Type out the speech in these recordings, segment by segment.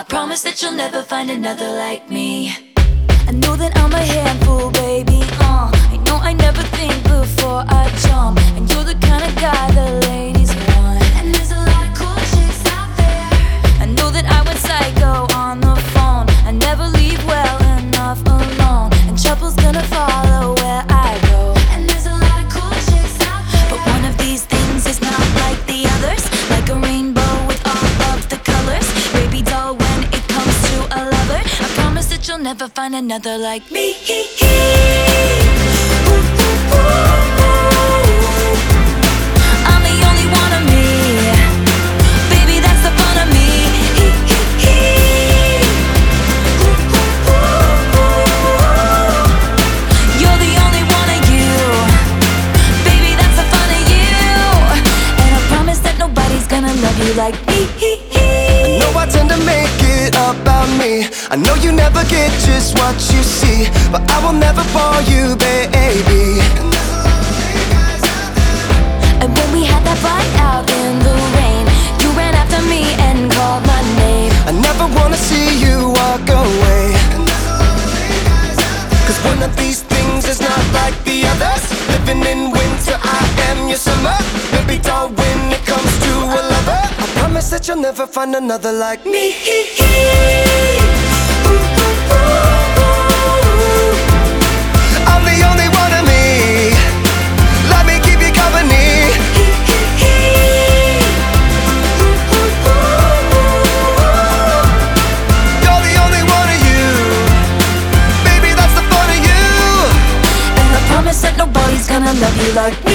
promise that you'll never find another like me. I know that I'm a handful, baby, I know I never think before I jump, and you're the kind of guy the ladies want. And there's a lot of cool chicks out there. I know that I went psycho on the phone. I never leave well enough alone, and trouble's gonna follow where I go. And there's a lot of cool chicks out there, but one of these things is not like the others. Like a rainbow with all of the colors, baby doll, when it comes to a lover, I promise that you'll never find another like me. I'm the only one of me, baby, that's the fun of me. You're the only one of you, baby, that's the fun of you. And I promise that nobody's gonna love you like me. I know I tend to make it about me. I know you never get just what you see, but I will never bore you, baby. And when we had that fight out in the rain, you ran after me and called my name. I never wanna see you walk away, 'cause one of these things is not like the others. Living in winter, I am your summer. Baby doll, when it comes to a lover, I promise that you'll never find another like me. I'm the only one of me, let me keep you company. You're the only one of you, baby, that's the fun of you. And I promise that nobody's gonna love you like me.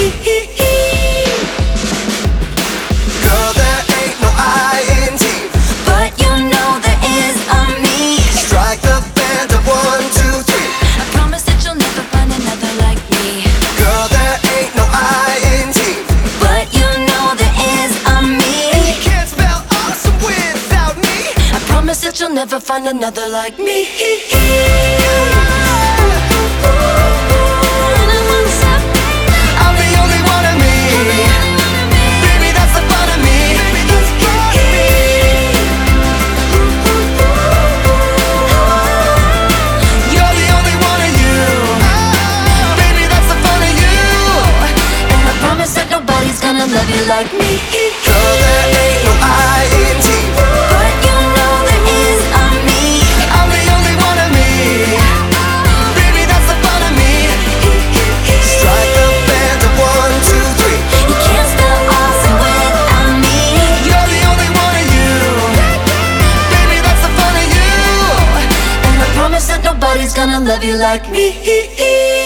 Girl, there ain't no I in team, But you know there is a me. strike the band of 1, 2, 3. I promise that you'll never find another like me. Girl, there ain't no I in team, But you know there is a me. you can't spell awesome without me. I promise that you'll never find another like me. I'm the only one of me, baby, that's the fun of me. You're the only one of you, baby, that's the fun of you. And I promise that nobody's gonna love you like me. Girl, there ain't no I in team, But you know there is a me. I'm the only one of me, baby, that's the fun of me. Strike the band of 1, 2, 3. You can't spell awesome without me. You're the only one of you, baby, that's the fun of you. And I promise that nobody's gonna love you like me.